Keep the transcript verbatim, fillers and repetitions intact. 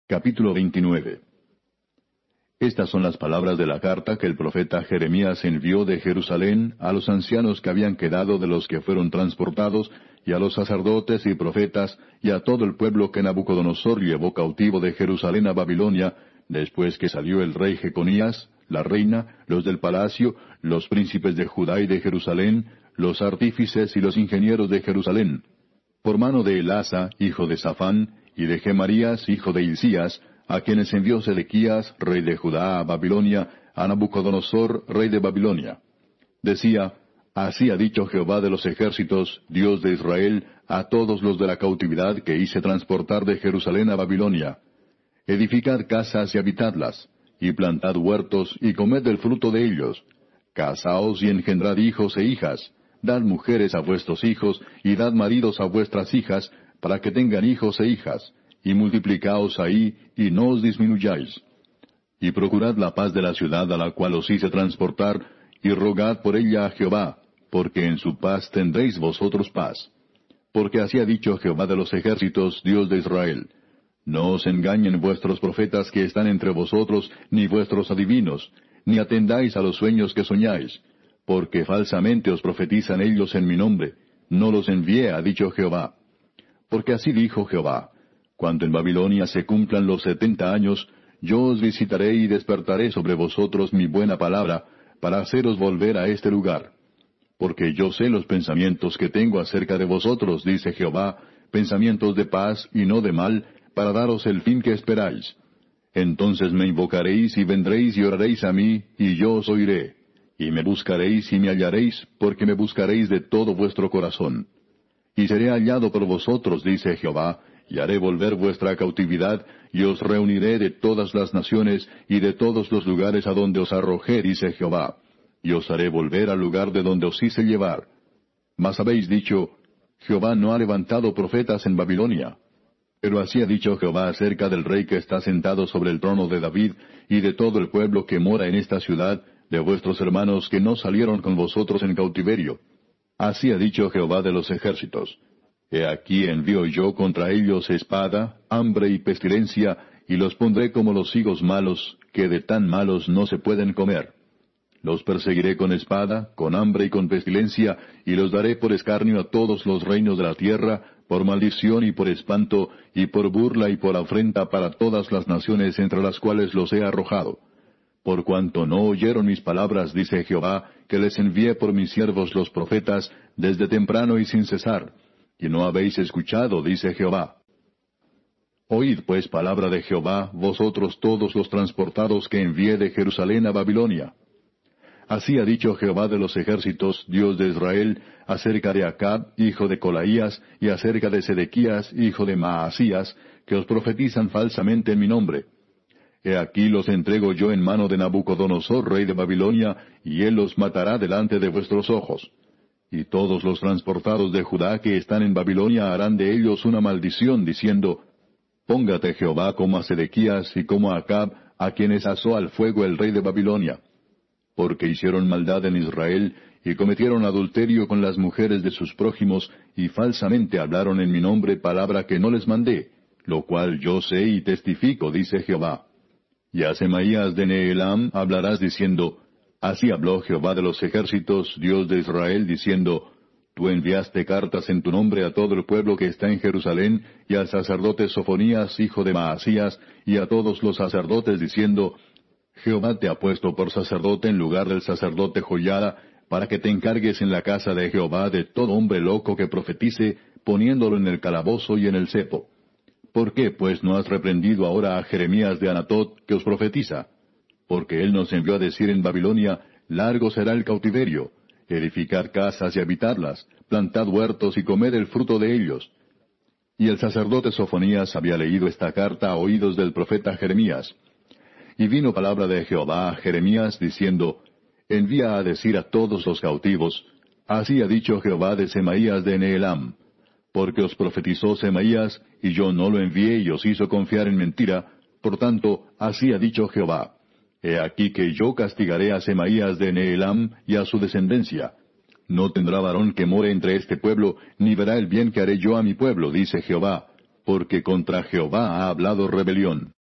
Capítulo veintinueve. Estas son las palabras de la carta que el profeta Jeremías envió de Jerusalén a los ancianos que habían quedado de los que fueron transportados, y a los sacerdotes y profetas, y a todo el pueblo que Nabucodonosor llevó cautivo de Jerusalén a Babilonia, después que salió el rey Jeconías, la reina, los del palacio, los príncipes de Judá y de Jerusalén, los artífices y los ingenieros de Jerusalén, por mano de Elasa, hijo de Safán, y de Gemarías, hijo de Hilcías, a quienes envió Sedequías, rey de Judá, a Babilonia, a Nabucodonosor, rey de Babilonia. Decía: Así ha dicho Jehová de los ejércitos, Dios de Israel, a todos los de la cautividad que hice transportar de Jerusalén a Babilonia: Edificad casas y habitadlas, y plantad huertos, y comed del fruto de ellos. Casaos y engendrad hijos e hijas, dad mujeres a vuestros hijos, y dad maridos a vuestras hijas, para que tengan hijos e hijas, y multiplicaos ahí, y no os disminuyáis. Y procurad la paz de la ciudad a la cual os hice transportar, y rogad por ella a Jehová, porque en su paz tendréis vosotros paz. Porque así ha dicho Jehová de los ejércitos, Dios de Israel: No os engañen vuestros profetas que están entre vosotros, ni vuestros adivinos, ni atendáis a los sueños que soñáis, porque falsamente os profetizan ellos en mi nombre. No los envié, ha dicho Jehová. Porque así dijo Jehová: Cuando en Babilonia se cumplan los setenta años, yo os visitaré y despertaré sobre vosotros mi buena palabra, para haceros volver a este lugar. Porque yo sé los pensamientos que tengo acerca de vosotros, dice Jehová, pensamientos de paz y no de mal, para daros el fin que esperáis. Entonces me invocaréis y vendréis y oraréis a mí, y yo os oiré. Y me buscaréis y me hallaréis, porque me buscaréis de todo vuestro corazón. Y seré hallado por vosotros, dice Jehová, y haré volver vuestra cautividad, y os reuniré de todas las naciones, y de todos los lugares a donde os arrojé, dice Jehová, y os haré volver al lugar de donde os hice llevar. Mas habéis dicho: Jehová no ha levantado profetas en Babilonia. Pero así ha dicho Jehová acerca del rey que está sentado sobre el trono de David, y de todo el pueblo que mora en esta ciudad, de vuestros hermanos que no salieron con vosotros en cautiverio. Así ha dicho Jehová de los ejércitos: He aquí envío yo contra ellos espada, hambre y pestilencia, y los pondré como los higos malos, que de tan malos no se pueden comer. Los perseguiré con espada, con hambre y con pestilencia, y los daré por escarnio a todos los reinos de la tierra, por maldición y por espanto, y por burla y por afrenta para todas las naciones entre las cuales los he arrojado. Por cuanto no oyeron mis palabras, dice Jehová, que les envié por mis siervos los profetas, desde temprano y sin cesar, y no habéis escuchado, dice Jehová. Oíd pues palabra de Jehová, vosotros todos los transportados que envié de Jerusalén a Babilonia. Así ha dicho Jehová de los ejércitos, Dios de Israel, acerca de Acab, hijo de Colaías, y acerca de Sedequías, hijo de Maasías, que os profetizan falsamente en mi nombre. He aquí los entrego yo en mano de Nabucodonosor, rey de Babilonia, y él los matará delante de vuestros ojos. Y todos los transportados de Judá que están en Babilonia harán de ellos una maldición, diciendo: Póngate Jehová como a Sedequías y como a Acab, a quienes asó al fuego el rey de Babilonia. Porque hicieron maldad en Israel, y cometieron adulterio con las mujeres de sus prójimos, y falsamente hablaron en mi nombre palabra que no les mandé, lo cual yo sé y testifico, dice Jehová. Y a Semaías de Nehelam hablarás diciendo: Así habló Jehová de los ejércitos, Dios de Israel, diciendo: Tú enviaste cartas en tu nombre a todo el pueblo que está en Jerusalén, y al sacerdote Sofonías, hijo de Maasías, y a todos los sacerdotes, diciendo: Jehová te ha puesto por sacerdote en lugar del sacerdote Joiada, para que te encargues en la casa de Jehová de todo hombre loco que profetice, poniéndolo en el calabozo y en el cepo. ¿Por qué, pues, no has reprendido ahora a Jeremías de Anatot, que os profetiza? Porque él nos envió a decir en Babilonia: Largo será el cautiverio. Edificad casas y habitadlas, plantad huertos y comed el fruto de ellos. Y el sacerdote Sofonías había leído esta carta a oídos del profeta Jeremías. Y vino palabra de Jehová a Jeremías, diciendo: Envía a decir a todos los cautivos: Así ha dicho Jehová de Semaías de Nehelam. Porque os profetizó Semaías, y yo no lo envié y os hizo confiar en mentira, por tanto, así ha dicho Jehová: He aquí que yo castigaré a Semaías de Nehelam y a su descendencia. No tendrá varón que more entre este pueblo, ni verá el bien que haré yo a mi pueblo, dice Jehová, porque contra Jehová ha hablado rebelión.